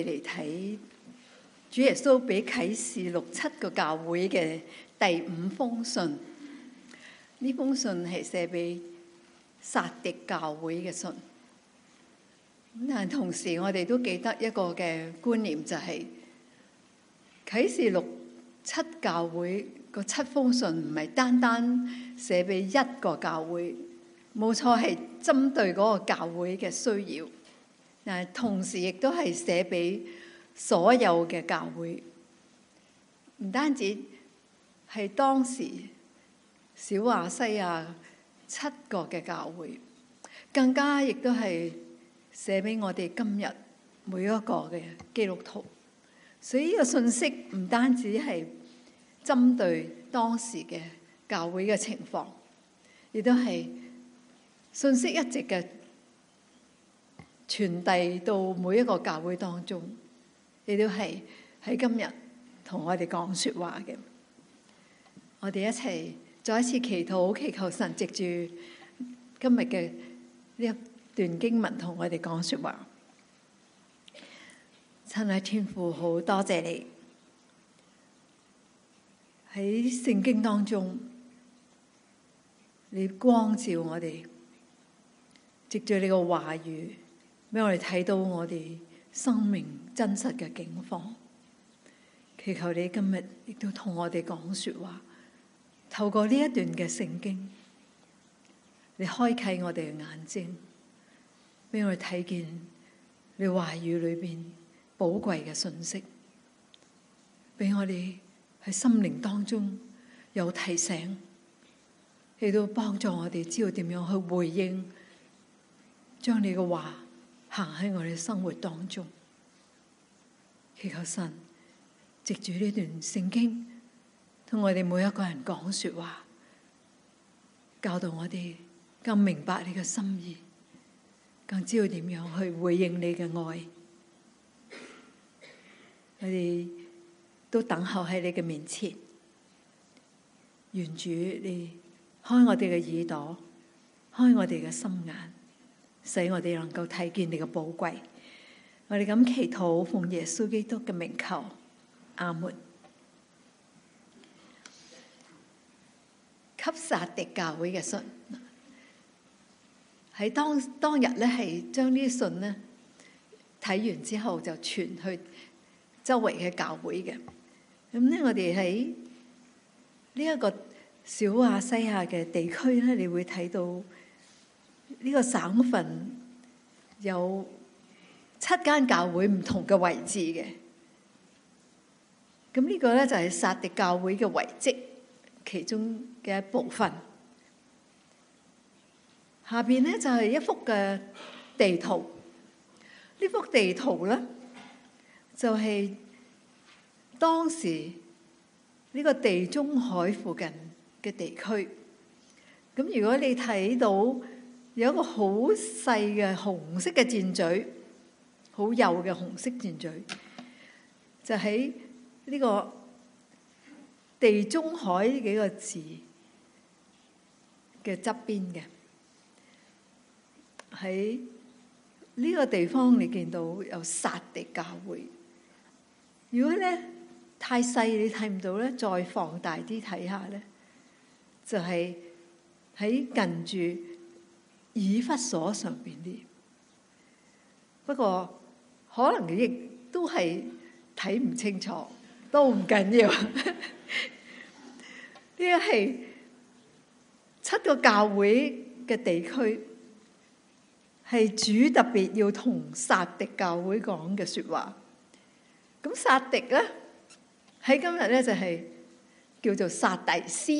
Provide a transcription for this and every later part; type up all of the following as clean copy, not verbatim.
嚟睇主耶穌俾啟示錄7個教會嘅第5封信。呢封信係寫俾撒狄教會嘅信。但同時我哋都記得一個嘅觀念，就係啟示錄7教會個7封信唔係單單寫俾一個教會，冇錯係針對嗰個教會嘅需要，但係同時亦都係寫俾所有嘅教會，唔單止係當時小亞細亞7個嘅教會，更加亦都係寫俾我哋今日每一個嘅基督徒。所以呢個信息唔單止係針對當時嘅教會嘅情況，亦都係信息一直嘅傳遞到每一個教會當中，亦都係喺今日同我哋講說話嘅。我哋一齊再一次祈禱，祈求神藉住今日嘅呢一段經文同我哋講說話。親愛天父，好多謝你喺聖經當中，你光照我哋，藉住你個話語，俾我哋睇到我哋生命真實嘅境況。祈求你今日亦都同我哋講說話，透過呢一段嘅聖經，你開啟我哋嘅眼睛，俾我哋睇見你話語裏邊寶貴嘅信息，俾我哋喺心靈當中有提醒，亦都幫助我哋知道點樣去回應，將你嘅話行喺我哋生活當中。祈求神藉住呢段聖經同我哋每一個人講說話，教導我哋更明白你嘅心意，更知道點樣去回應你嘅愛。我哋都等候喺你嘅面前，願主你開我哋嘅耳朵，開我哋嘅心眼，使我哋能夠睇見你嘅寶貴。我哋咁祈禱，奉耶穌基督嘅名求，阿門。給撒狄教會嘅信，喺當日咧，係將呢啲信咧睇完之後就傳去周圍嘅教會嘅。咁咧，我哋喺呢一個小亞細亞嘅地區咧，你會睇到呢個省份有7間教會唔同嘅位置嘅。咁呢個咧就係撒狄教會嘅遺跡其中嘅一部分。下邊咧就係一幅嘅地圖。呢幅地圖咧就係當時呢個地中海附近嘅地區。咁如果你睇到有一個好細嘅紅色嘅箭嘴，好幼嘅紅色箭嘴，就喺呢個地中海呢幾個字嘅側邊嘅。喺呢個地方你見到有撒狄教會。如果咧太細你睇唔到咧，再放大啲睇下咧，就係喺近住以弗所上邊啲。不過可能亦都係睇唔清楚，都唔緊要。呢個係7個教會嘅地區，係主特別要同撒狄教會講嘅說話。咁撒狄咧喺今日咧就係叫做撒蒂斯。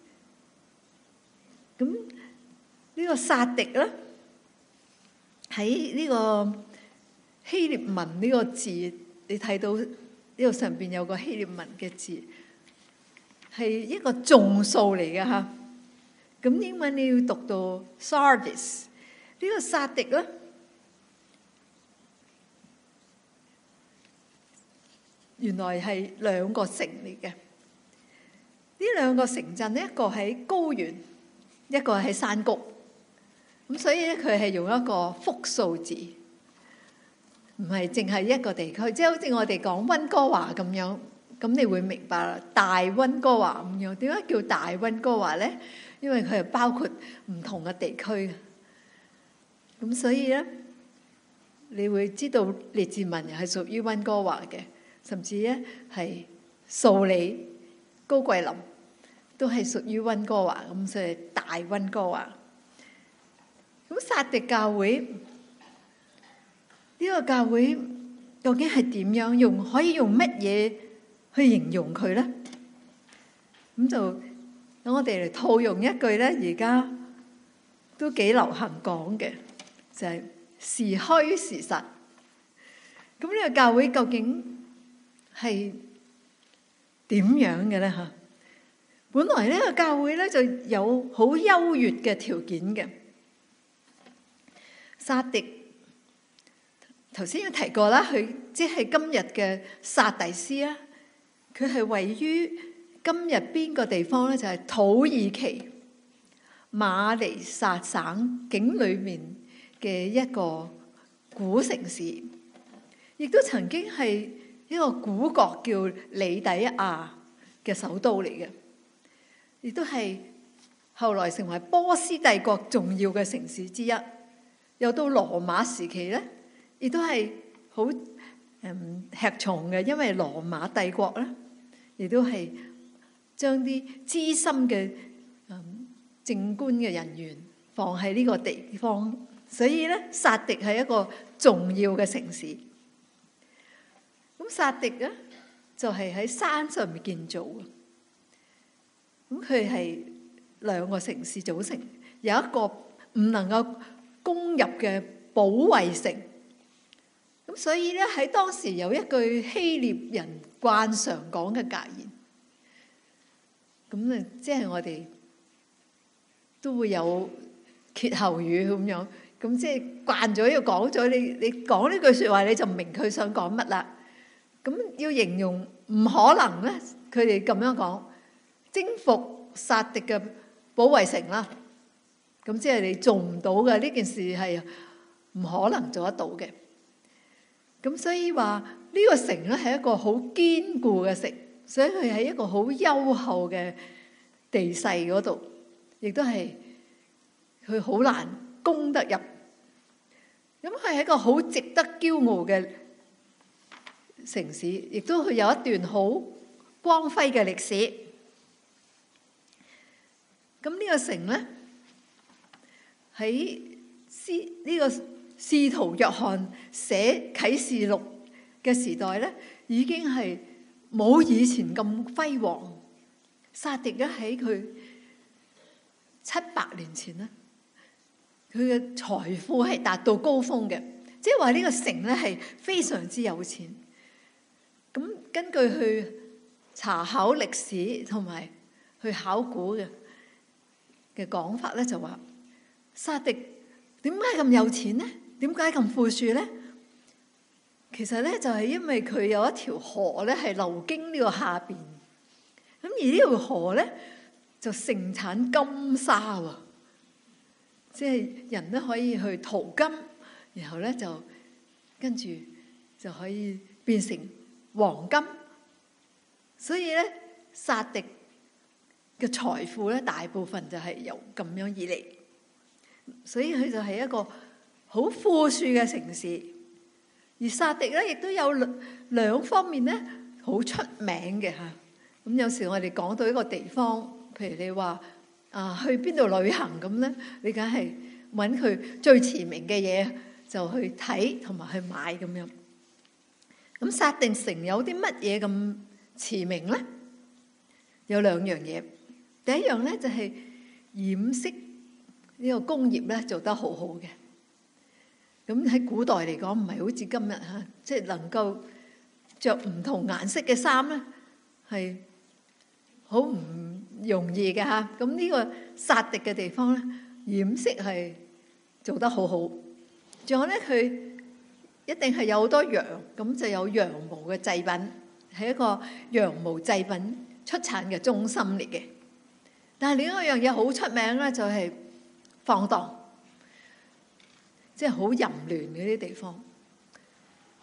咁呢個撒狄咧喺呢個希臘文呢個字，你睇到呢度上邊有個希臘文嘅字，係一個眾數嚟嘅吓。咁英文你要讀到 Sardis。呢個撒狄咧原來係2個城嚟嘅。呢2個城鎮，一個喺高原，一個喺山谷。咁所以咧佢係用一個複數字。 唔係淨係一個地區，即係好似我哋講溫哥華咁樣，咁你會明白啦。大溫哥華咁樣，點解叫大溫哥華咧？因為佢係包括唔同嘅地區，咁所以咧，你會知道列治文又係屬於溫哥華嘅，甚至咧係素里、高桂林都係屬於溫哥華，咁所以大溫哥華。咁撒狄教會呢個教會究竟係點樣可以用乜嘢去形容佢咧？咁就等我哋嚟套用一句咧，而家都幾流行講嘅，就係時虛時實。咁呢個教會究竟係點樣嘅咧？嚇，本來呢個教會咧就有好優越嘅條件嘅。撒狄頭先有提過啦，佢即係今日嘅撒第斯啦。佢係位於今日邊個地方咧？就係土耳其馬尼薩省境裏面嘅一個古城市，亦都曾經係一個古國叫里底亞嘅首都嚟嘅，亦都係後來成為波斯帝國重要嘅城市之一。又到羅馬時期咧，亦都係好吃重嘅，因為羅馬帝國咧，亦都係將啲資深嘅政官嘅人員放喺呢個地方，所以咧撒狄係一個重要嘅城市。咁撒狄咧就係喺山上面建造嘅，咁佢係兩個城市組成，有一個唔能夠攻入嘅保衛城。咁所以咧喺當時有一句希臘人慣常講嘅格言，咁咧即係我哋都會有歇後語咁樣，咁即係慣咗要講咗，你講呢句説話你就唔明佢想講乜啦。咁要形容唔可能咧，佢哋咁樣講，征服撒狄嘅保衛城啦。咁即係你做唔到嘅，呢件事係唔可能做得到嘅。咁所以話呢個城咧係一個好堅固嘅城，所以佢喺一個好優厚嘅地勢嗰度，亦都係佢好難攻得入。咁佢係一個好值得驕傲嘅城市，亦都佢有一段好光輝嘅歷史。咁呢個城咧喺呢個使徒約翰寫啟示錄嘅時代咧，已經係冇以前咁輝煌。撒狄咧喺佢700年前咧，佢嘅財富係達到高峰嘅，即係話呢個城咧係非常之有錢。咁根據去查考歷史同埋去考古嘅講法咧，就話撒狄點解咁有錢咧？點解咁富庶咧？其實咧就係因為佢有一條河咧係流經呢個下邊，咁而呢條河咧就盛產金沙喎，即係人都可以去淘金，然後咧就跟住就可以變成黃金。所以咧撒狄嘅財富咧大部分就係由咁樣而嚟，所以佢就係一個好富庶嘅城市。而撒狄咧亦都有兩方面咧好出名嘅嚇。咁有時我哋講到一個地方，譬如你話去邊度旅行咁咧，你梗係揾佢最馳名嘅嘢就去睇同埋去買咁樣。咁撒狄城有啲乜嘢咁馳名咧？有兩樣嘢。第一樣咧就係染色呢個工業咧做得好好嘅。咁喺古代嚟講，唔係好似今日嚇，即係能夠着唔同顏色嘅衫咧，係好唔容易嘅嚇。咁呢個撒狄嘅地方咧，染色係做得好好。仲有咧，佢一定係有好多羊，咁就有羊毛嘅製品，係一個羊毛製品出產嘅中心嚟嘅。但係另一樣嘢好出名咧，就係放蕩，即係好淫亂嗰啲地方。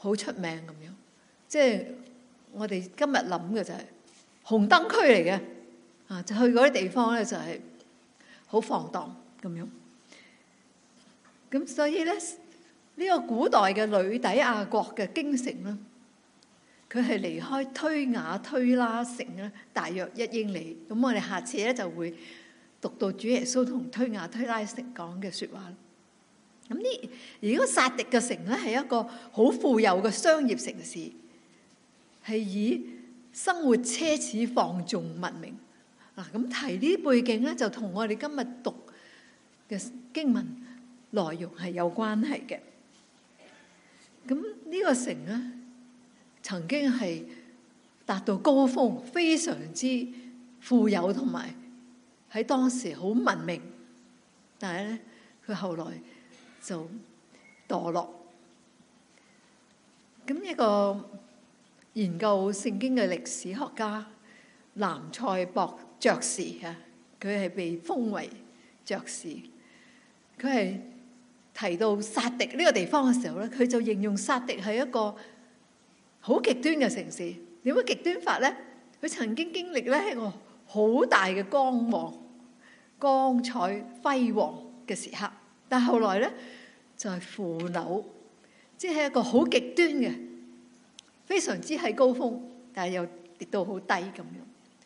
好出名咁樣。即係我哋今日諗嘅就係紅燈區嚟嘅啊，就去嗰啲地方咧就係好放蕩咁樣。咁所以咧呢個古代嘅呂底亞國嘅京城咧，佢係離開推雅推拉城咧大約1英里。咁我哋下次咧就會讀到主耶穌同推雅推拉城講嘅説話。咁而個撒狄嘅城咧係一個好富有嘅商業城市，係以生活奢侈放縱聞名。嗱，咁提呢啲背景咧，就同我哋今日讀嘅經文內容係有關係嘅。咁呢個城咧，曾經係達到高峰，非常之富有，同埋喺當時好聞名。但係咧，佢後來就墮落。咁一個研究聖經嘅歷史學家南塞博爵士啊，佢係被封為爵士。佢係提到撒狄呢個地方嘅時候咧，佢就形容撒狄係一個好極端嘅城市。點樣極端法咧？佢曾經經歷咧一個好大嘅光芒、光彩輝煌嘅時刻，但係後來咧就係腐朽，即係一個好極端嘅，非常之喺高峰，但係又跌到好低咁樣。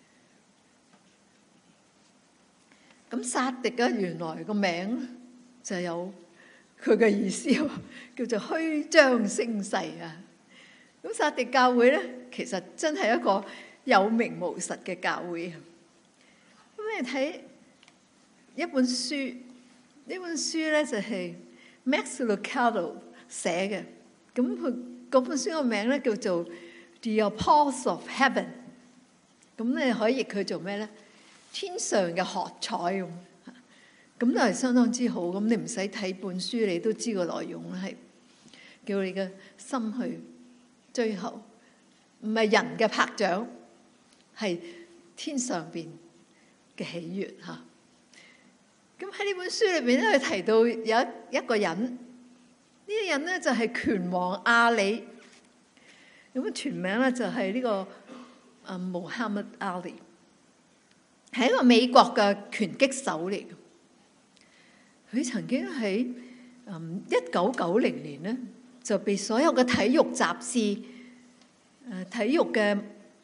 咁撒狄咧原來個名就有佢嘅意思，叫做虛張聲勢啊。咁撒狄教會咧，其實真係一個有名無實嘅教會。咁你睇一本書，呢本書咧就係 Max Lucado 寫嘅。咁佢嗰本書個名咧叫做 The Applause of Heaven。咁你可以譯佢做咩咧？天上嘅喝彩咁。咁都係相當之好。咁你唔使睇本書，你都知個內容係叫你嘅心去追求，唔係人嘅拍掌，係天上邊嘅喜悅嚇。咁喺呢本書裏邊咧，佢提到有一個人，呢個人咧就係拳王阿里。咁全名咧就係呢個Muhammad Ali，係一個美國嘅拳擊手嚟嘅。佢曾經喺1990年咧，就被所有嘅體育雜誌、體育嘅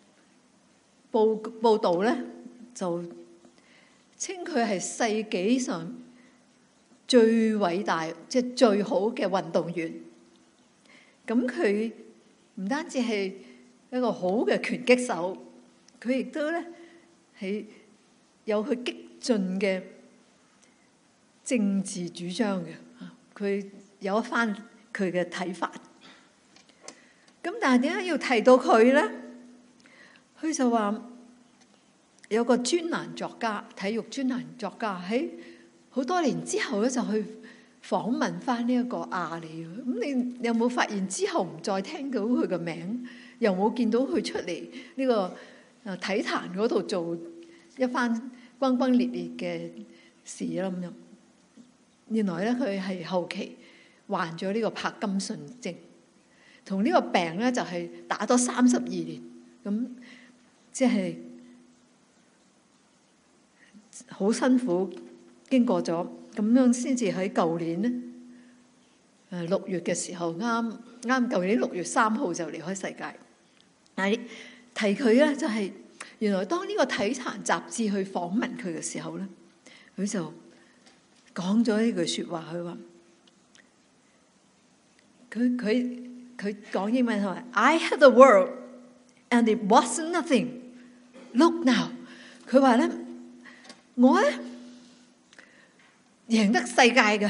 報導咧，就稱佢係世紀上最偉大、即係最好嘅運動員。咁佢唔單止係一個好嘅拳擊手，佢亦都咧係有佢激進嘅政治主張嘅。佢有一番佢嘅睇法。咁但係點解要提到佢咧？佢就話有個專欄作家，體育專欄作家喺好多年之後咧，就去訪問翻呢一個阿里。咁你有冇發現之後唔再聽到佢嘅名，又冇見到佢出嚟呢個體壇嗰度做一番轟轟烈烈嘅事啦咁樣？原來咧佢係後期患咗呢個柏金遜症，同呢個病咧就係打咗32年，咁即係好辛苦經過咗，咁樣先至喺舊年咧6月嘅時候，啱舊年6月3號就離開世界。但係提佢咧就係原來當呢個體壇雜誌去訪問佢嘅時候咧，佢就講咗呢句説話，佢話佢講英文，佢話 I had the world and it wasn't nothing. Look now， 佢話咧我咧贏得世界嘅，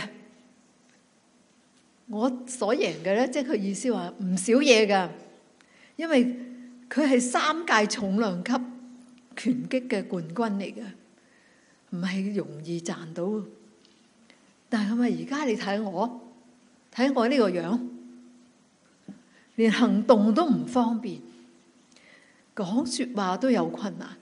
我所贏嘅咧，即係佢意思話唔少嘢㗎，因為佢係3屆重量級拳擊嘅冠軍嚟嘅，唔係容易賺到。但係佢話而家你睇我呢個樣，連行動都唔方便，講説話都有困難。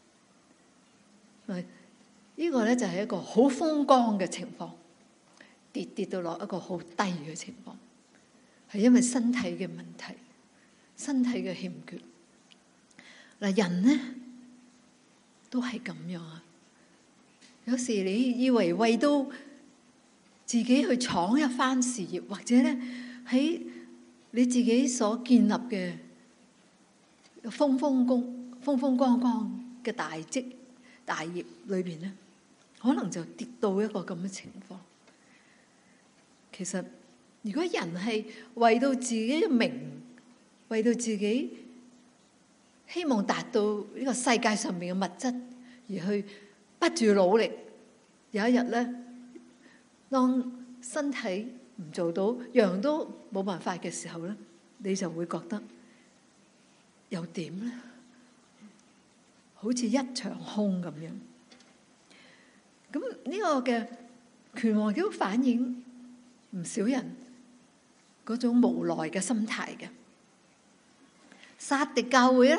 呢個咧就係一個好風光嘅情況，跌到落一個好低嘅情況。 係因為身體嘅問題，身體嘅欠缺。嗱，人呢都係咁樣啊。有時你以為到自己去闖一番事業，或者咧喺你自己所建立嘅風風光光嘅大業裏邊咧，可能就跌到一個咁嘅情況。其實如果人係為到自己嘅名，為到自己希望達到呢個世界上面嘅物質而去不住努力，有一日咧，當身體唔做到，樣都冇辦法嘅時候咧，你就會覺得又點咧？好似一場空咁樣。咁呢個嘅拳王都反映唔少人嗰種無奈嘅心態嘅。撒狄教會咧，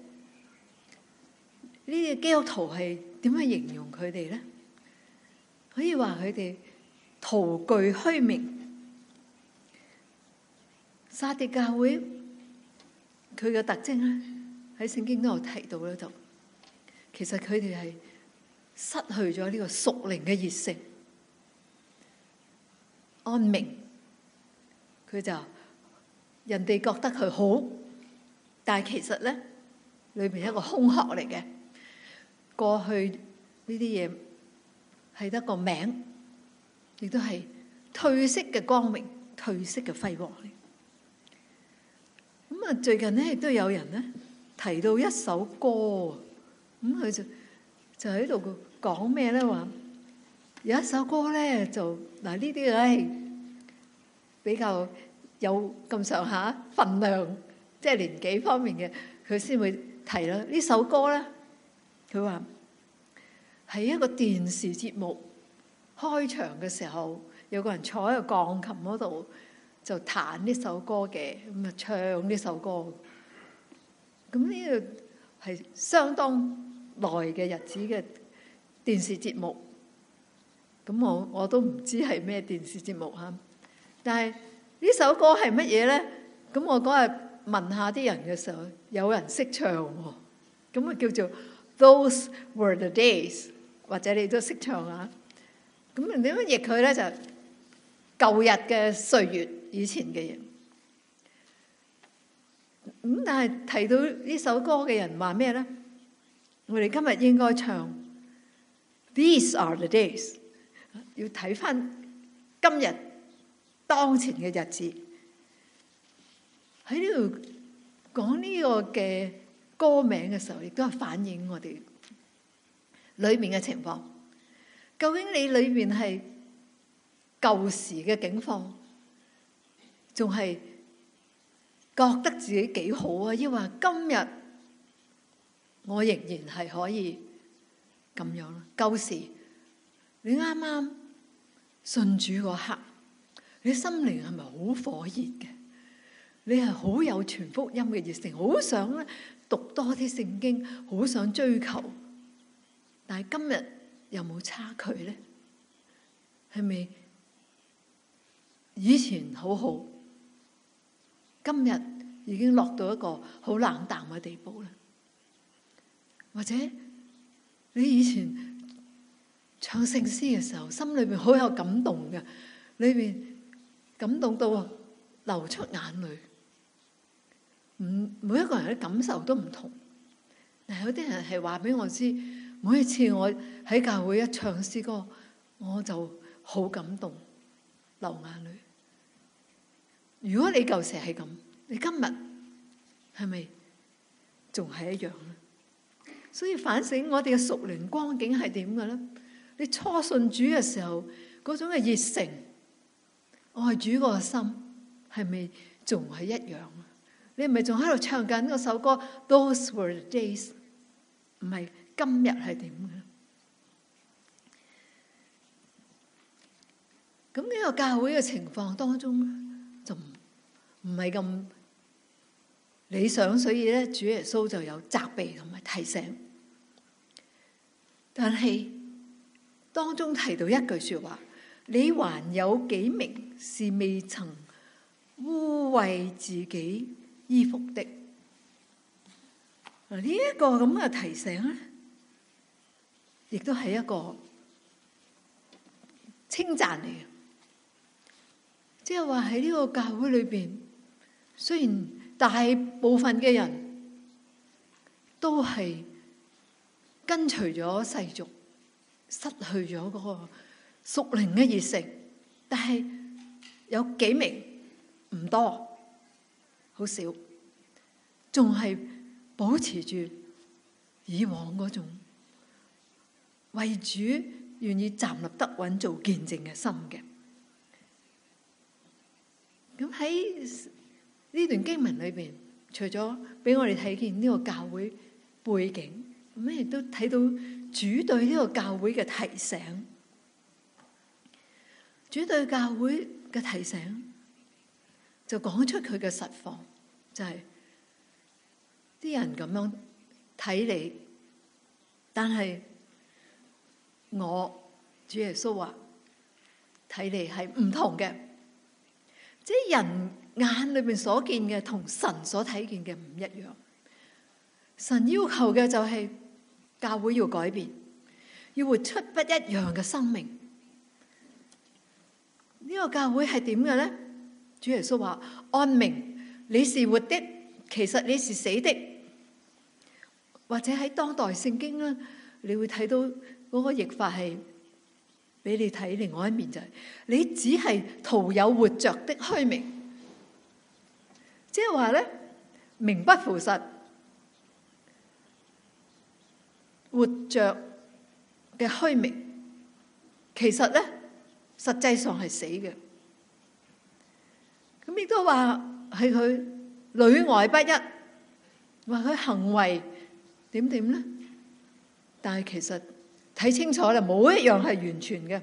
呢啲基督徒係點樣形容佢哋咧？可以話佢哋徒具虛名。撒狄教會佢嘅特徵咧，喺聖經都有提到咧，就其實佢哋係失去咗呢個屬靈嘅熱誠、安明。佢就人哋覺得佢好，但係其實咧裏邊係一個空殼嚟嘅。過去呢啲嘢係得個名，亦都係褪色嘅光明、褪色嘅輝煌。咁啊，最近咧亦都有人咧提到一首歌，咁佢就喺度講咩咧？話有一首歌咧，就嗱呢啲咧比較有咁上下份量，即係年紀方面嘅，佢先會提啦。呢首歌咧，佢話係一個電視節目開場嘅時候，有個人坐喺個鋼琴嗰度就彈呢首歌嘅，咁啊唱呢首歌。咁呢個係相當耐嘅日子嘅電視節目。咁我都唔知係咩電視節目嚇，但係呢首歌係乜嘢咧？咁我嗰日問下啲人嘅時候，有人識唱喎，咁啊叫做 Those Were the Days， 或者你都識唱啊。咁點樣譯佢咧？就舊日嘅歲月，以前嘅嘢。咁但係提到呢首歌嘅人話咩咧？我哋今日應該唱 These are the days， 要睇翻今日當前嘅日子。喺呢度講呢個嘅歌名嘅時候，亦都係反映我哋裏面嘅情況。究竟你裏面係舊時嘅境況，仲係覺得自己幾好啊？抑或今日我仍然係可以咁樣啦。舊時你啱啱信主嗰刻，你心靈係咪好火熱嘅？你係好有傳福音嘅熱誠，好想咧讀多啲聖經，好想追求。但係今日有冇差距咧？係咪以前好好，今日已經落到一個好冷淡嘅地步咧？或者你以前唱聖詩嘅時候，心裏邊好有感動嘅，裏邊感動到流出眼淚。每一個人嘅感受都唔同，但係有啲人係話俾我知，每一次我喺教會一唱詩歌，我就好感動，流眼淚。如果你舊時係咁，你今日係咪仲係一樣咧？所以反省我哋嘅屬靈光景係點嘅咧？你初信主嘅時候嗰種嘅熱誠、愛主個心，係咪仲係一樣？你係咪仲喺度唱緊嗰首歌 Those Were the Days？ 唔係今日係點嘅？咁呢個教會嘅情況當中就唔係咁理想，所以咧主耶穌就有責備同埋提醒。但係當中提到一句說話：你還有幾名是未曾污穢自己衣服的。呢一個咁嘅提醒咧，亦都係一個稱讚嚟嘅。即係話喺呢個教會裏邊，雖然大部分嘅人都係跟隨咗世俗，失去咗嗰個屬靈嘅熱誠，但係有幾名唔多，好少，仲係保持住以往嗰種為主願意站立得穩做見證嘅心嘅。咁喺呢段經文裏邊，除咗俾我哋睇見呢個教會背景，咁亦都睇到主對呢個教會嘅提醒。主對教會嘅提醒就講出佢嘅實況，就係啲人咁樣睇你，但係我主耶穌話睇你係唔同嘅。即係人眼裏邊所見嘅同神所睇見嘅唔一樣。神要求嘅就係教會要改變，要活出不一樣嘅生命。呢個教會係點嘅咧？主耶穌話：按名你是活的，其實你是死的。或者喺當代聖經咧，你會睇到嗰個譯法係俾你睇另外一面，就係你只係徒有活着的虛名，即係話咧，名不符實，活着嘅虛名，其實咧實際上係死嘅。咁亦都話係佢裏外不一，話佢行為點點咧，但係其實睇清楚啦，冇一樣係完全嘅。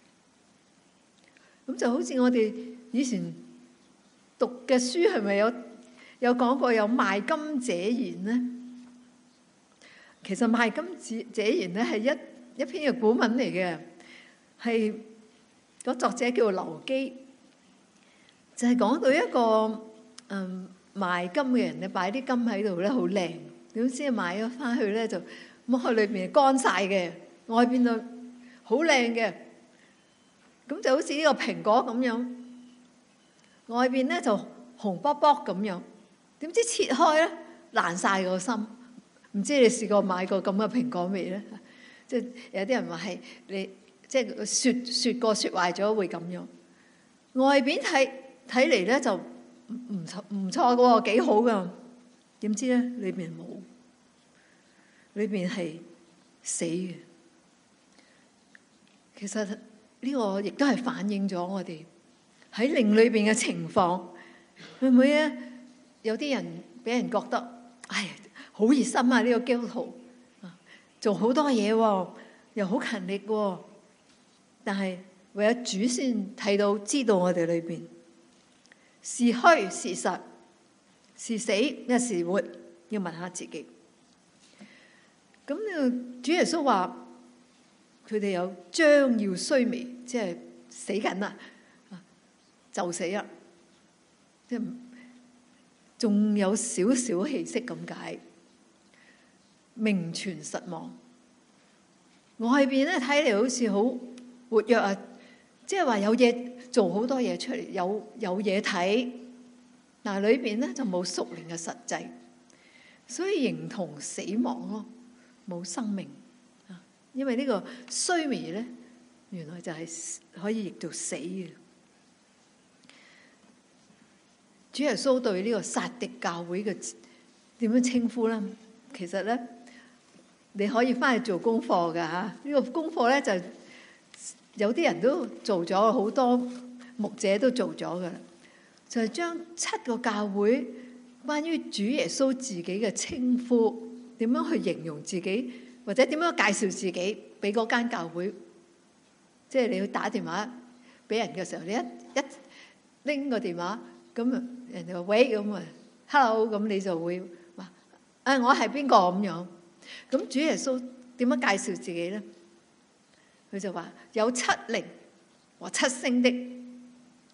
咁就好似我哋以前讀嘅書，係咪有講過有賣金者言咧？其實賣金者言咧係一篇嘅古文嚟嘅，係個作者叫劉基，就係講到一個賣金嘅人咧，擺啲金喺度咧好靚，點知買咗翻去咧就剝開裏邊乾晒嘅，外邊就好靚嘅。咁就好似呢個蘋果咁樣，外邊咧就紅卜卜咁樣，點知切開咧爛晒個心。唔知你試過買過咁嘅蘋果未咧？即係有啲人話係你即係雪過雪壞咗會咁樣。外邊睇嚟咧就唔錯嘅喎，幾好㗎。點知咧裏邊冇，裏邊係死嘅。其實呢個亦都係反映咗我哋喺靈裏邊嘅情況。會唔會咧？有啲人俾人覺得，唉，好熱心啊！呢個基督徒做好多嘢喎，又好勤力喎。但係為咗主先睇到，知道我哋裏邊是虛是實，是死一是活，要問下自己。咁呢？主耶穌話佢哋有將要衰微，即係死緊啦，就死啦，即係仲有少少氣息咁解，名存實亡。外邊咧睇嚟好似好活躍啊，即係話有嘢做，好多嘢出嚟，有嘢睇，但係裏邊咧就冇屬靈嘅實際，所以形同死亡咯，冇生命啊。因為呢個衰微咧，原來就係可以譯做死嘅。主耶穌對呢個撒狄教會嘅點樣稱呼咧？其實咧，你可以翻去做功課㗎嚇。呢個功課咧就有啲人都做咗，好多牧者都做咗㗎啦。就係將7個教會關於主耶穌自己嘅稱呼，點樣去形容自己，或者點樣介紹自己俾嗰間教會。即係你要打電話俾人嘅時候，你一拎個電話，咁啊人哋話喂，咁啊 hello，咁你就會話我係邊個咁樣。咁主耶穌點樣介紹自己咧？佢就話有7靈和7星的，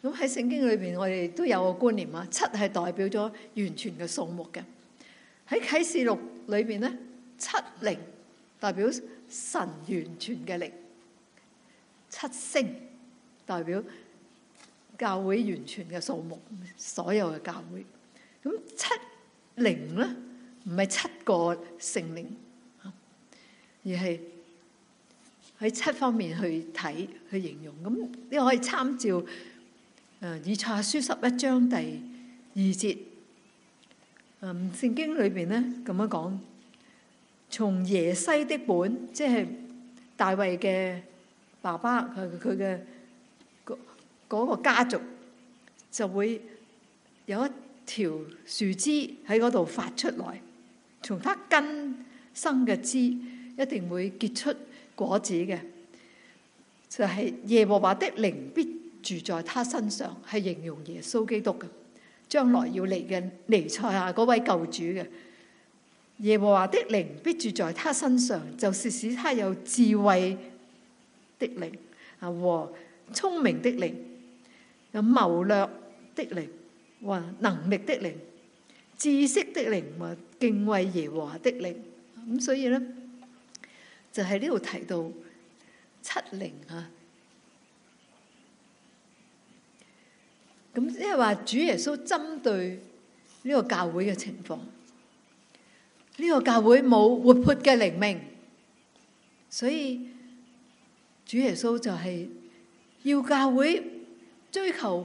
咁喺聖經裏邊，我哋都有個觀念啊，7係代表咗完全嘅數目嘅。喺啟示錄裏邊咧，7靈代表神完全嘅靈，7星代表教會完全嘅數目，所有嘅教會。咁7靈咧，唔係7個聖靈，而係喺7方面去睇去形容。咁你可以參照以賽亞書11章第2節。聖經裏邊咧咁樣講，從耶西的本，即係大衛嘅爸爸，佢嘅嗰個家族就會有一條樹枝喺嗰度發出來，從他根生嘅枝一定會結出果子嘅，就係耶和華的靈必住在他身上，係形容耶穌基督嘅，將來要嚟嘅彌賽亞嗰位救主嘅。耶和華的靈必住在他身上，就是使他有智慧的靈和聰明的靈，有謀略的靈和能力的靈，知識的靈和敬畏耶和華的靈。咁所以咧，就喺呢度提到7靈啊。咁即係話主耶穌針對呢個教會嘅情況，呢個教會冇活潑嘅靈命，所以主耶穌就係要教會追求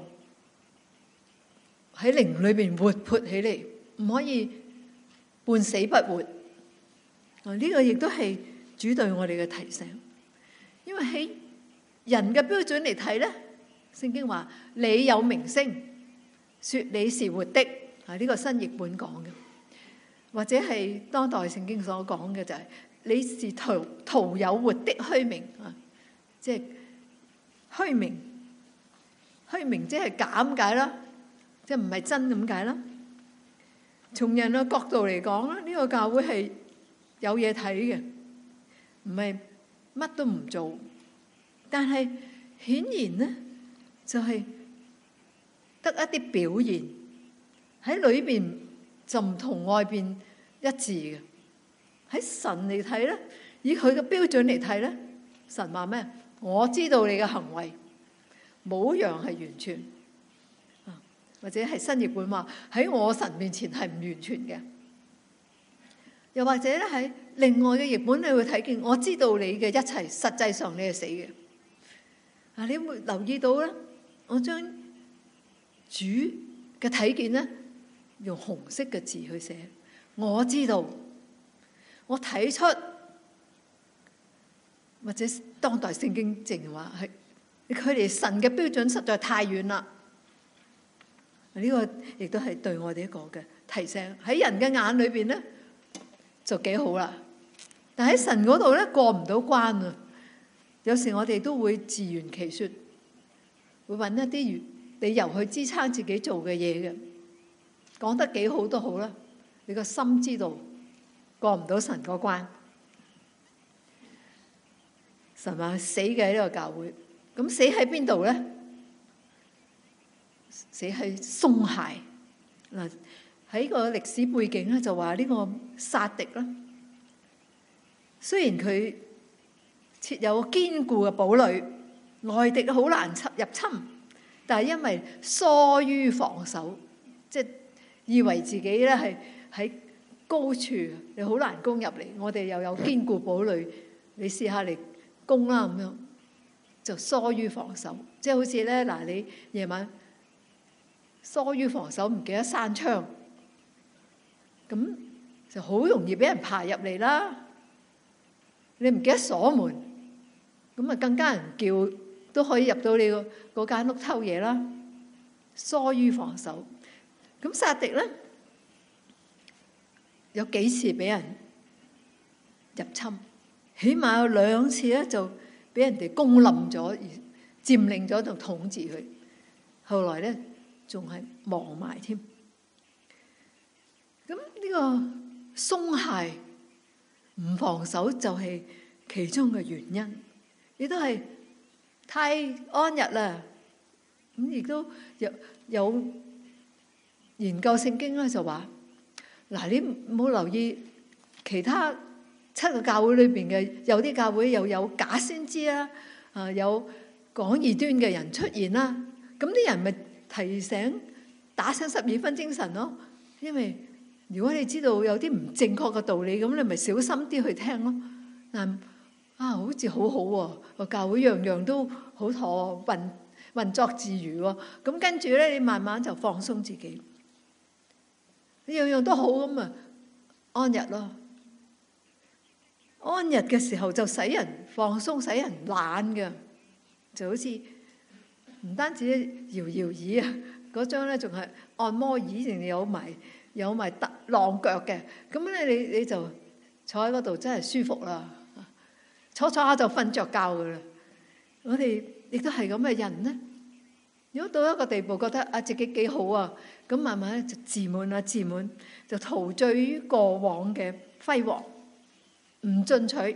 喺靈裏邊活潑起嚟，唔可以半死不活。呢個亦都係主對我哋嘅提醒，因為喺人嘅標準嚟睇咧，聖經話你有名聲，說你是活的，呢個新譯本講嘅，或者係當代聖經所講嘅就係你是徒有活的虛名啊，即係虛名，虛名即係假咁解啦，即係唔係真咁解啦。從人嘅角度嚟講咧，呢個教會係有嘢睇嘅，唔係乜都唔做，但係顯然咧就係得一啲表現喺裏邊就唔同外邊一致嘅。喺神嚟睇咧，以佢嘅標準嚟睇咧，神話咩？我知道你嘅行為冇一樣係完全，或者係新譯本話喺我神面前係唔完全嘅。又或者咧喺另外嘅譯本，你會睇見我知道你嘅一切，實際上你係死嘅。你會留意到咧，我將主嘅睇見咧用紅色嘅字去寫，我知道，我睇出，或者當代聖經淨話係佢哋神嘅標準實在太遠啦。呢個亦都係對我哋一個嘅提醒。喺人嘅眼裏邊咧就幾好啦，但喺神嗰度咧過唔到關啊！有時我哋都會自圓其說，會揾一啲理由去支撐自己做嘅嘢嘅，講得幾好都好啦。你個心知道過唔到神個關，神話死嘅呢個教會，咁死喺邊度咧？死喺鬆懈嗱。喺個歷史背景咧，就話呢個撒狄啦，雖然佢設有堅固嘅堡壘，外敵好難入侵，但係因為疏於防守，即係以為自己咧係喺高處，你好難攻入嚟。我哋又有堅固堡壘，你試下嚟攻啦咁樣，就疏於防守，即係好似咧嗱，你夜晚疏於防守，唔記得閂窗。咁就好容易俾人爬入嚟啦！你唔記得鎖門，咁啊更加人叫都可以入到你嗰間屋偷嘢啦。疏於防守，咁撒狄咧有幾次俾人入侵，起碼有2次咧就俾人哋攻冧咗，而佔領咗就統治佢。後來咧仲係亡埋添。咁呢個鬆懈唔防守就係其中嘅原因，亦都係太安逸啦， 咁亦都有研究聖經咧，就話嗱，你冇留意其他7個教會裏邊嘅，有啲教會又有假先知啦，有講異端嘅人出現啦。咁啲人咪提醒打醒12分精神咯。因為如果你知道有啲唔正確嘅道理，咁你咪小心啲去聽咯。但好似好好喎，個教會樣樣都好妥，運作自如喎。咁跟住咧，你慢慢就放鬆自己，樣樣都好咁啊，安逸咯。安逸嘅時候就使人放鬆，使人懶嘅，就好似唔單止搖搖椅啊，嗰張咧仲係按摩椅，仲有埋晾腳嘅。咁咧你就坐喺嗰度真係舒服啦，坐下就瞓着覺噶啦。我哋亦都係咁嘅人咧。如果到一個地步覺得自己幾好啊，咁慢慢咧就自滿，就陶醉於過往嘅輝煌，唔進取，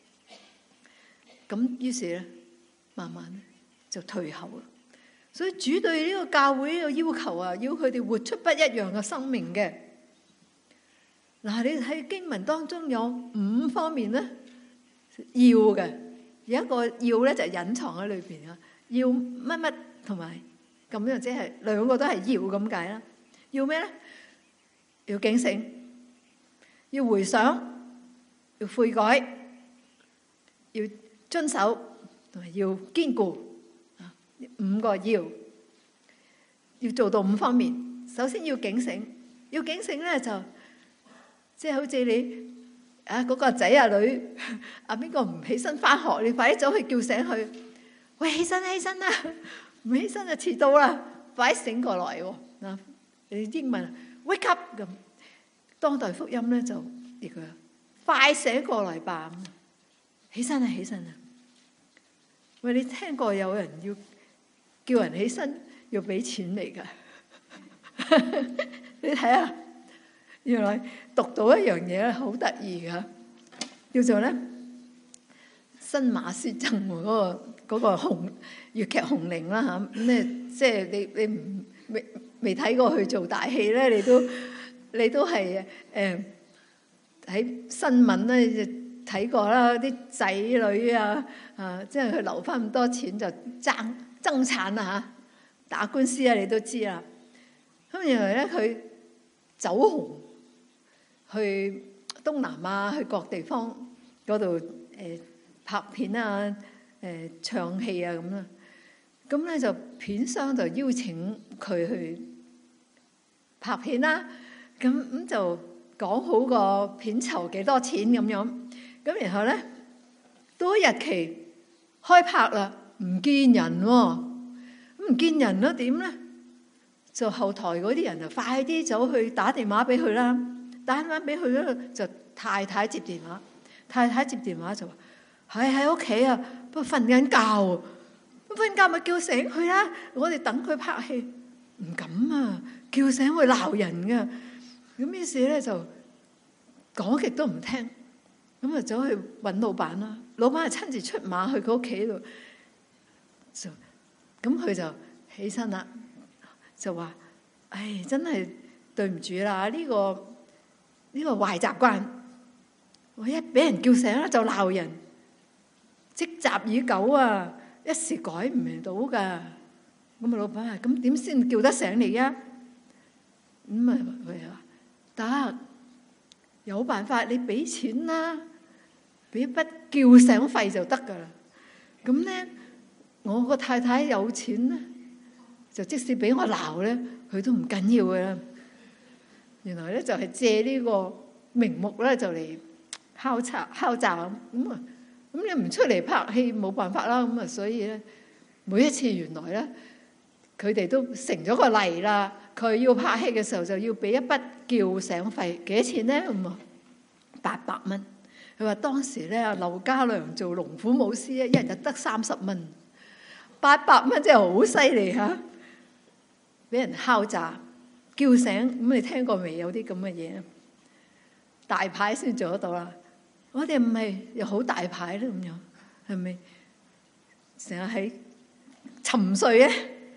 咁於是咧慢慢就退後啦。所以主對呢個教會呢個要求啊，要佢哋活出不一樣嘅生命嘅。嗱，你喺經文當中有5方面咧要嘅，有一個要咧就係隱藏喺裏邊啊，要乜乜同埋咁樣，即係兩個都係要咁解啦。要咩咧？要警醒，要回想，要悔改，要遵守，同埋要堅固。5個要做到5方面。首先要警醒，要警醒咧就即係好似你嗰個仔女邊個唔起身翻學，你快啲走去叫醒佢，喂，起身啦，唔起身就遲到啦，快啲醒過來喎。你英文 wake up 咁，當代福音咧就呢個快醒過來吧，起身啦。喂，你聽過有人要叫人起身要俾錢嚟㗎？你睇下，原來讀到一樣嘢咧，好得意㗎，叫做咧新馬師曾嗰個粵劇紅伶啦嚇。咁咧即係你未睇過佢做大戲咧，你都係喺新聞咧就睇過啦。啲仔女即係佢留翻咁多錢就爭產啊嚇，打官司啊，你都知啦。咁原來咧佢走紅去東南亞，去各地方嗰度拍片啊，唱戲啊咁啦。咁咧就片商就邀請佢去拍片啦。咁就講好個片酬幾多錢咁樣。咁然後咧到日期開拍啦，唔見人喎。咁唔見人咯，點咧？就後台嗰啲人就快啲走去打電話俾佢啦。打電話俾佢咧，就太太接電話。太太接電話就話：係喺屋企啊，不過瞓緊覺喎。瞓覺咪叫醒佢啦。我哋等佢拍戲，唔敢啊，叫醒會鬧人噶。咁於是咧就講極都唔聽，咁啊走去揾老闆啦。老闆係親自出馬去佢屋企度，咁佢就起身啦，就話：唉，真係對唔住啦，呢個壞習慣，我一俾人叫醒啦就鬧人，積習已久啊，一時改唔到噶。咁啊老闆話：咁點先叫得醒你啊？咁啊佢話：得，有辦法，你俾錢啦，俾一筆叫醒費就得噶啦。咁咧，我個太太有錢咧，就即使俾我鬧咧，佢都唔緊要嘅啦。原來咧就係借呢個名目咧，就嚟敲詐咁啊！咁你唔出嚟拍戲冇辦法啦。咁啊，所以咧每一次原來咧，佢哋都成咗個例啦。佢要拍戲嘅時候就要俾一筆叫醒費，幾多錢咧？咁啊，800蚊。佢話當時咧，劉家良做龍虎武師咧，一日得30蚊，800蚊真係好犀利嚇！俾人敲詐叫醒，咁你聽過未？有啲咁嘅嘢，大牌先做得到啦。我哋唔係又好大牌咧，咁樣係咪？成日喺沉睡咧，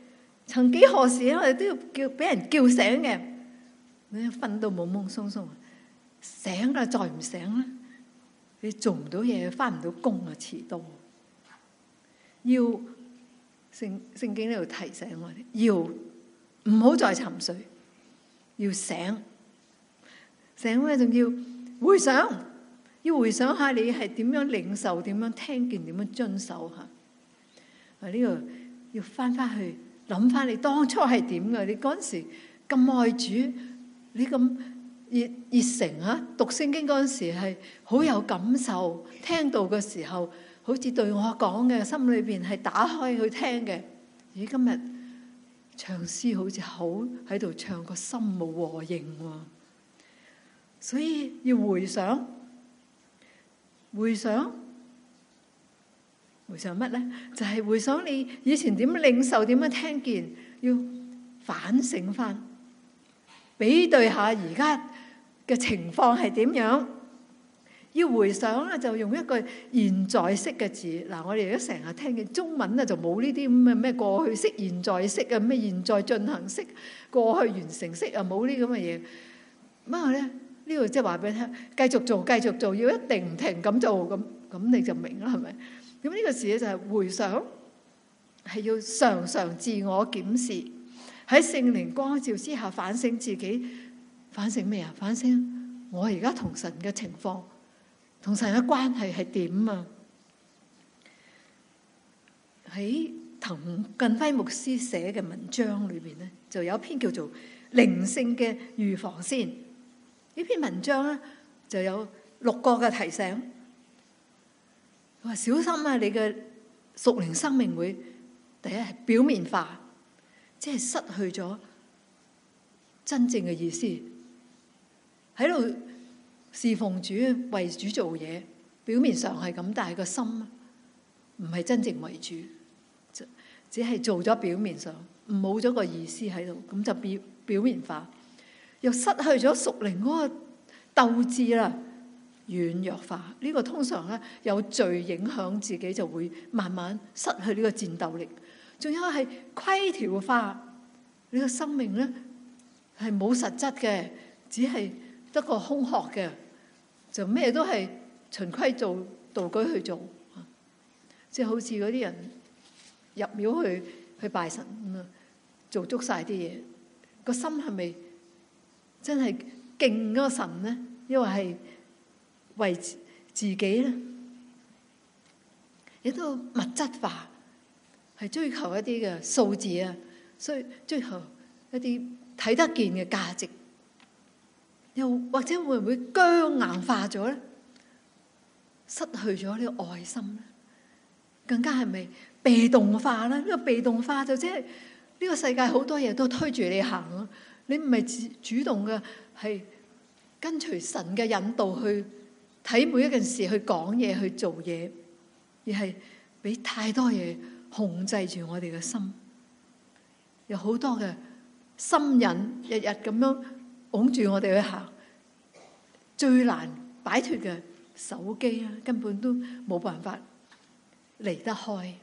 曾幾何時我哋都要俾人叫醒嘅，你瞓到懵懵鬆鬆，醒啦再唔醒啦，你做唔到嘢，翻唔到工啊，遲到。要聖經呢度提醒我哋，要唔好再沉睡，要醒咧，仲要回想，要回想下你係點樣領受，點樣聽見，點樣遵守吓。呢個要翻去諗翻你當初係點嘅，你嗰陣時咁愛主，你咁熱誠啊，讀聖經嗰陣時係好有感受，聽到嘅時候好似對我講嘅，心裏邊係打開去聽嘅。咦，今日唱詩好似好喺度唱，個心冇和應喎，所以要回想乜呢？就係回想你以前點樣領受，點樣聽見，要反省翻，比對下而家嘅情況係點樣。要回想咧，就用一個現在式嘅字。嗱，我哋而家成日聽見中文咧，就冇呢啲咁嘅咩過去式、現在式啊，咩現在進行式、過去完成式啊，冇呢咁嘅嘢。乜嘢咧？呢度即係話俾你聽，繼續做，要一定唔停咁做，咁你就明啦，係咪？咁呢個事就係回想，係要常常自我檢視，喺聖靈光照之下反省自己。反省咩啊？反省我而家同神嘅情況，同神嘅關係係點啊？喺滕近輝牧師寫嘅文章裏邊咧，就有一篇叫做《靈性嘅預防線》。呢篇文章咧就有6個嘅提醒。佢話小心啊，你嘅屬靈生命會第一係表面化，即係失去咗真正嘅意思。喺度侍奉主，為主做嘢，表面上係咁，但係個心唔係真正為主，只係做咗表面上，冇咗個意思喺度，咁就表面化，又失去咗屬靈嗰個鬥志啦，軟弱化。呢個通常咧有罪影響自己，就會慢慢失去呢個戰鬥力。仲有係規條化，呢個生命咧係冇實質嘅，只係得個空殼嘅，就咩都係循規做道矩去做，即係好似嗰啲人入廟去拜神咁啊，做足晒啲嘢，個心係咪真係敬嗰個神呢？因為係為自己咧，亦都物質化，係追求一啲嘅數字啊，所以追求一啲睇得見嘅價值。又或者會唔會僵硬化咗咧？失去咗呢個愛心咧？更加係咪被動化咧？呢個被動化就即係呢個世界好多嘢都推住你行咯，你唔係主動嘅，係跟隨神嘅引導去睇每一件事，去講嘢，去做嘢，而係俾太多嘢控制住我哋嘅心，有好多嘅心癮，日日咁樣拱住我哋去行。最難擺脫嘅手機啊，根本都冇辦法離得開。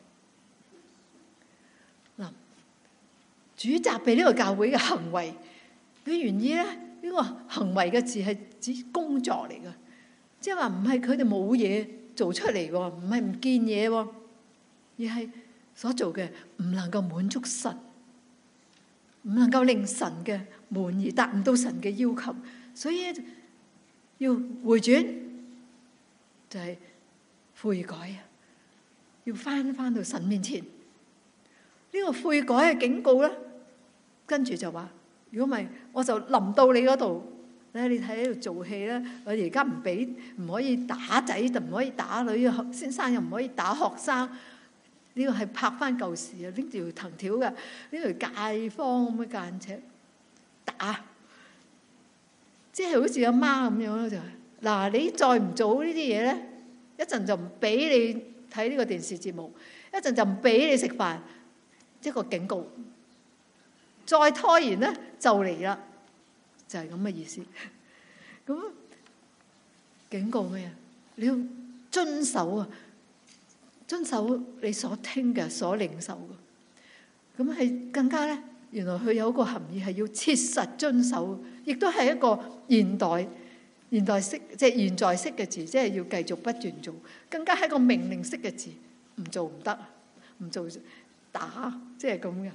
嗱，主責備呢個教會嘅行為，佢原意咧，呢個行為嘅字係指工作嚟嘅，即係話唔係佢哋冇嘢做出嚟喎，唔係唔見嘢喎，而係所做嘅唔能夠滿足神，唔能夠令神嘅滿意，達唔到神嘅要求，所以要回轉，就係悔改啊！要翻到神面前。呢個悔改嘅警告咧，跟住就話：如果唔係，我就臨到你嗰度咧。你睇喺度做戲咧，我哋而家唔可以打仔，就唔可以打女，先生又唔可以打學生。呢個係拍翻舊時啊，拎條藤條嘅，呢條戒坊咁嘅間尺打。即係好似阿媽咁樣咯，就係嗱，你再唔做呢啲嘢咧，一陣就唔俾你睇呢個電視節目，一陣就唔俾你食飯，一個警告。再拖延咧就嚟啦，就係咁嘅意思。咁警告咩啊？你要遵守啊，遵守你所聽嘅、所領受嘅。 咁係更加咧，原來佢有一個含義係要切實遵守，亦都係一個現代式，即係現在式嘅字，即係要繼續不斷做，更加係一個命令式嘅字，唔做唔得，唔做打，即係咁嘅。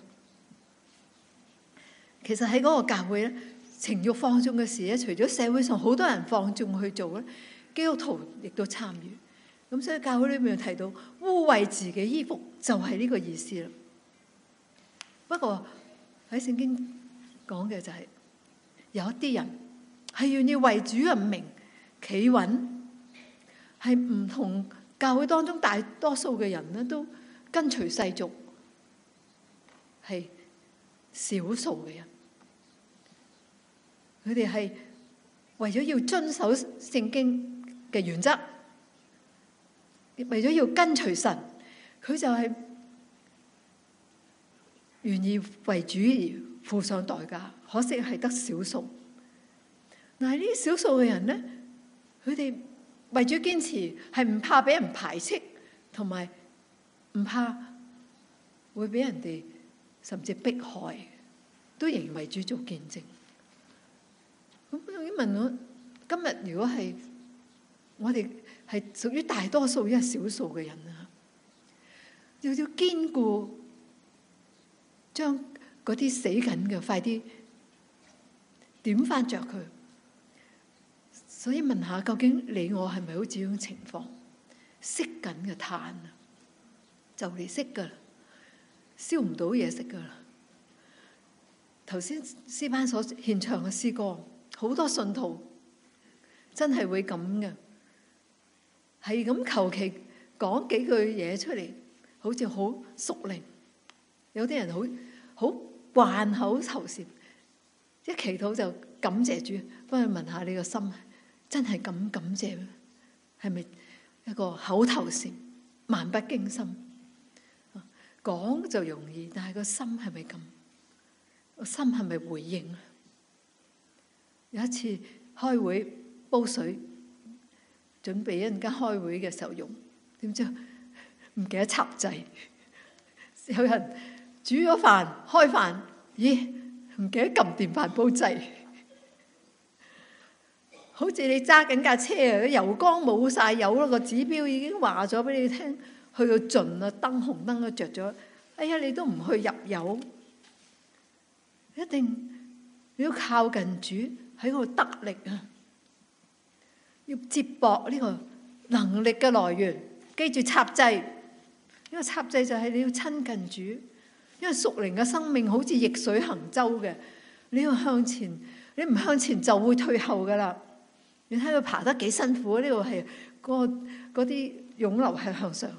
其實喺嗰個教會咧，情慾放縱嘅事咧，除咗社會上好多人放縱去做咧，基督徒亦都參與。咁所以教會裏面提到污穢自己衣服，就係呢個意思啦。不過喺聖經講嘅就係有一啲人係願意為主嘅名企穩，係唔同教會當中大多數嘅人咧，都跟隨世俗，係少數嘅人。佢哋係為咗要遵守聖經嘅原則，為咗要跟隨神，佢就係願意為主而付上代價。可惜係得少數。但係呢啲少數嘅人咧，佢哋為咗堅持，係唔怕俾人排斥，同埋唔怕會俾人哋甚至迫害，都仍然為主做見證。咁你問我，今日如果係我哋係屬於大多數，一少數嘅人啊，要堅固，將嗰啲死緊嘅快啲點翻着佢。所以問下，究竟你我係咪好似呢種情況？熄緊嘅炭啊，就嚟熄噶啦，燒唔到嘢食噶啦。頭先詩班所獻唱嘅詩歌，好多信徒真係會咁嘅，係咁求其講幾句嘢出嚟，好似好屬靈。有啲人好慣口頭禪，一祈禱就感謝主。幫佢問下你個心，真係咁感謝咩？係咪一個口頭禪，漫不經心？講就容易，但係個心係咪咁？個心係咪回應？有一次開會煲水，準備一陣間開會嘅時候用，點知唔記得插掣。有人煮咗飯開飯，咦，唔記得撳電飯煲掣。好似你揸緊架車啊，油缸冇晒油咯，個指標已經話咗俾你聽，去到盡啦，燈紅燈都着咗。哎呀，你都唔去入油，一定你要靠近主喺嗰度得力啊！要接駁呢個能力嘅來源，記住插掣。呢個插掣就係你要親近主，因為屬靈嘅生命好似逆水行舟嘅，你要向前，你唔向前就會退後噶啦。你睇佢爬得幾辛苦，呢度係嗰啲湧流係向上。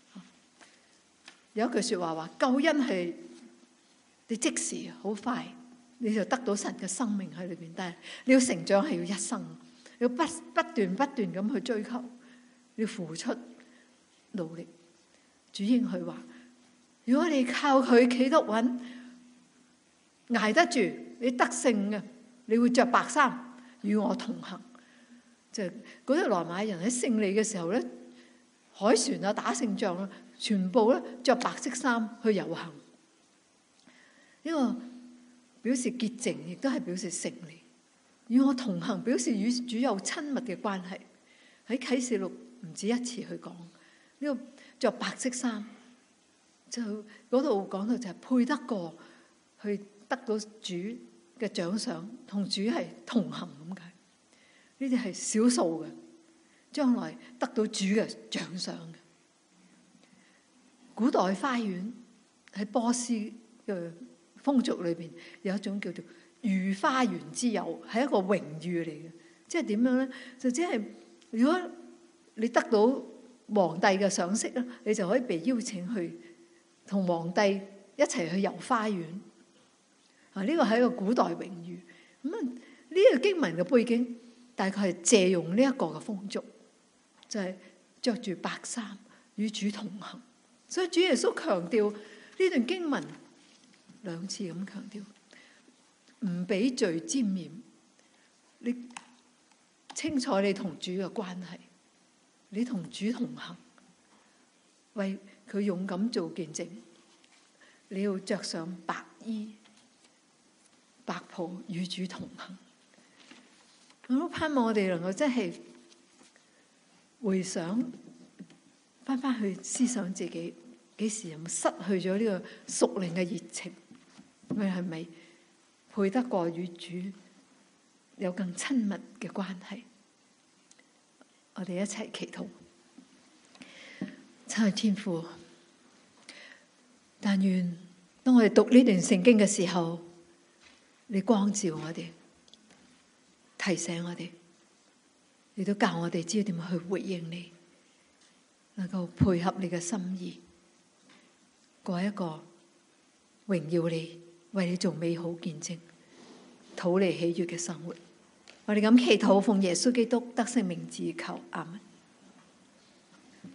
有一句說話話，救恩係你即時好快，你就得到神嘅生命喺裏邊，但係你要成長係要一生，你要不斷咁去追求，你要付出努力。主應佢話，如果你靠佢企得穩，捱得住，你得勝嘅，你會着白衫與我同行。就嗰啲羅馬人喺勝利嘅時候咧，海船啊打勝仗啊，全部咧着白色衫去遊行。呢個表示潔淨，亦都係表示勝利。與我同行，表示與主有親密嘅關係。喺啟示錄唔止一次去講呢個着白色衫，就嗰度講到就係配得過去得到主嘅獎賞，同主係同行咁解。呢啲係少數嘅，將來得到主嘅獎賞嘅。古代花園喺波斯嘅風俗裏邊有一種叫做御花園之友，係一個榮譽嚟嘅。即係點樣咧？就即係如果你得到皇帝嘅賞識咧，你就可以被邀請去同皇帝一齊去遊花園。啊，呢個係一個古代榮譽。咁啊，呢個經文嘅背景大概係借用呢一個嘅風俗，就係着住白衫與主同行。所以主耶穌強調呢段經文兩次咁強調，唔俾罪沾染。你清楚你同主嘅關係，你同主同行，為佢勇敢做見證。 你要着上白衣白袍與主同行。我都盼望我哋能夠真係回想翻去思想自己幾時有冇失去咗呢個屬靈嘅熱情？我哋係咪配得過與主有更親密嘅關係？我哋一齊祈禱。親愛天父，但願當我哋讀呢段聖經嘅時候，你光照我哋，提醒我哋，你都教我哋知道點樣去回應你，能夠配合你嘅心意，過一個榮耀你、為你做美好見證、討你喜悅嘅生活。我哋咁祈禱，奉耶穌基督得勝名字求，阿們。